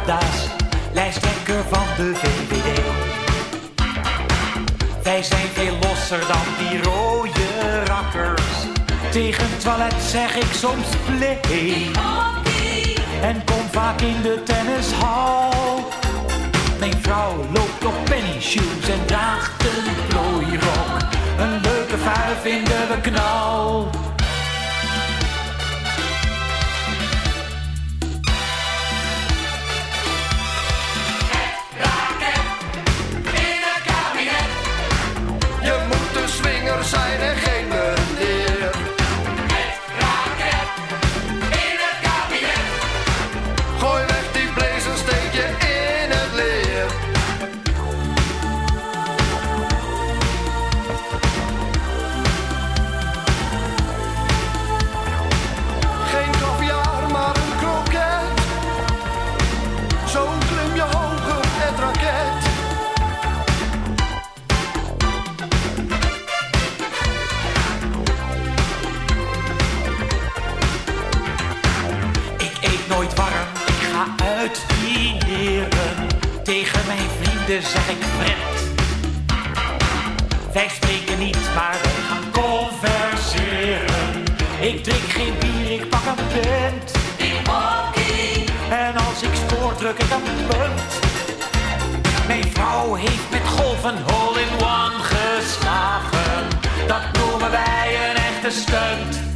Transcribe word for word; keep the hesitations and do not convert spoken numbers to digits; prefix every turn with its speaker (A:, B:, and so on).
A: Daas, lijsttrekker van de V V D. Wij zijn veel losser dan die rode rakkers. Tegen het toilet zeg ik soms play. En kom vaak in de tennishal. Mijn vrouw loopt op penny shoes en draagt een plooirok. Een leuke vuif vinden we knal.
B: Swinger zijn en geen meneer.
C: Het raket in het kabinet.
B: Gooi weg die blazer, steek je in het leer. Geen kaviaar, maar een kroket. Zo klim je hoger het raket.
A: Nooit warm, ik ga uit dineren. Tegen mijn vrienden zeg ik pret. Wij spreken niet, maar wij gaan converseren. Ik drink geen bier, ik pak een pint.
C: Ik hockey.
A: En als ik scoor, druk ik een punt. Mijn vrouw heeft met golf een hole in one geslagen. Dat noemen wij een echte stunt.